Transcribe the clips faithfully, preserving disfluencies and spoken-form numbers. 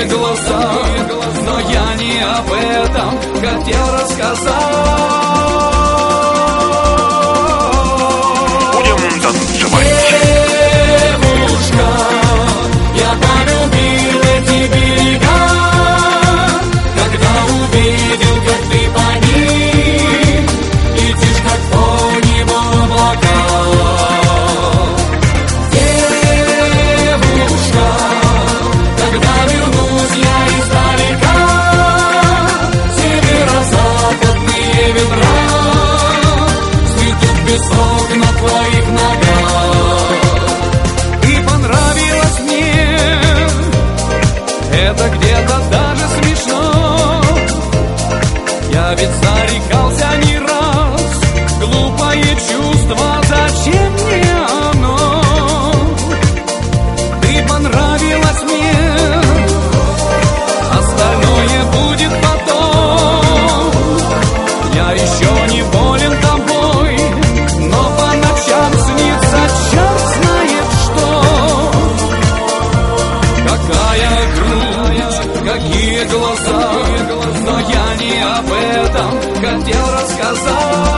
такие глаза, но я не об этом хотел рассказать. Будем танцевать. Девушка, я полюбил эти берега, когда увидел, как ты по ним летишь, как по небу облака. Девушка, когда вернусь я издалека, северо-западные ветра сметут песок на твоих ногах. Ты понравилась мне, это где-то даже смешно. Я ведь зарекался не раз, глупое чувство, зачем мне оно? Ты понравилась мне, остальное будет потом. Я еще не болен тобой, но по ночам снится черт знает что. Какая грудь, какие глаза, но я не об этом хотел рассказать.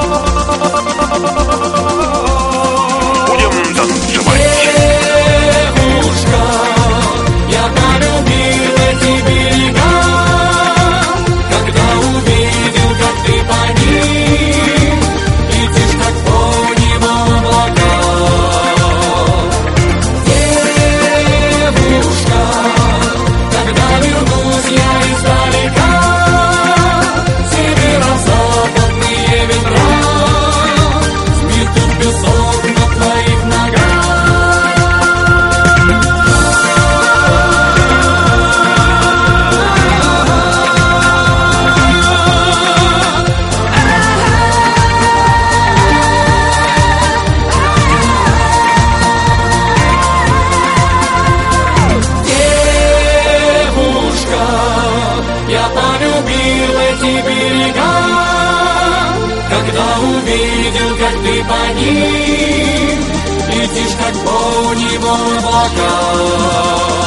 Будем танцевать. Девушка, я полюбил эти берега, когда увидел, как ты по ним летишь, как по небу облака. Девушка, когда вернусь я издалека, северо-западные ветра сметут песок на твоих ногах. Девушка, я полюбил эти берега, когда увидел, как ты по ним летишь, как по небу облака.